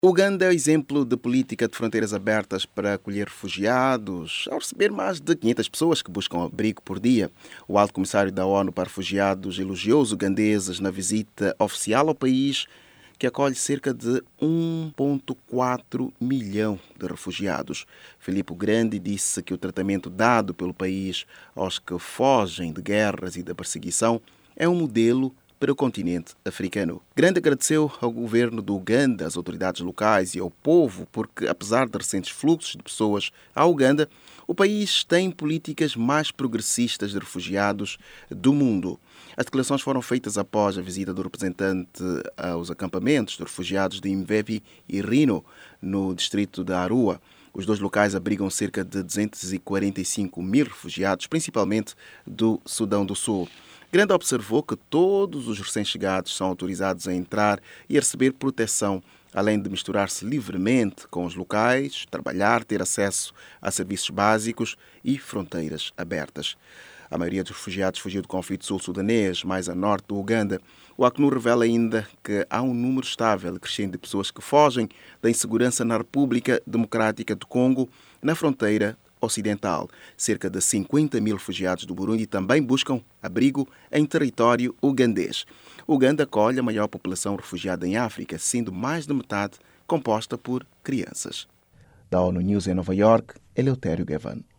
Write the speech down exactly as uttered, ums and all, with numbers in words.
Uganda é o exemplo de política de fronteiras abertas para acolher refugiados, ao receber mais de quinhentas pessoas que buscam abrigo por dia. O alto comissário da ONU para Refugiados elogiou os ugandeses na visita oficial ao país, que acolhe cerca de um vírgula quatro milhão de refugiados. Filipe Grande disse que o tratamento dado pelo país aos que fogem de guerras e da perseguição é um modelo para o continente africano. Grande agradeceu ao governo do Uganda, às autoridades locais e ao povo, porque, apesar de recentes fluxos de pessoas à Uganda, o país tem políticas mais progressistas de refugiados do mundo. As declarações foram feitas após a visita do representante aos acampamentos de refugiados de Imvevi e Rino, no distrito da Arua. Os dois locais abrigam cerca de duzentos e quarenta e cinco mil refugiados, principalmente do Sudão do Sul. Grande observou que todos os recém-chegados são autorizados a entrar e a receber proteção, além de misturar-se livremente com os locais, trabalhar, ter acesso a serviços básicos e fronteiras abertas. A maioria dos refugiados fugiu do conflito sul-sudanês, mais a norte do Uganda. O Acnu revela ainda que há um número estável e crescente de pessoas que fogem da insegurança na República Democrática do Congo, na fronteira ocidental. Cerca de cinquenta mil refugiados do Burundi também buscam abrigo em território ugandês. O Uganda acolhe a maior população refugiada em África, sendo mais de metade composta por crianças. Da ONU News em Nova York, Eleutério Gavan.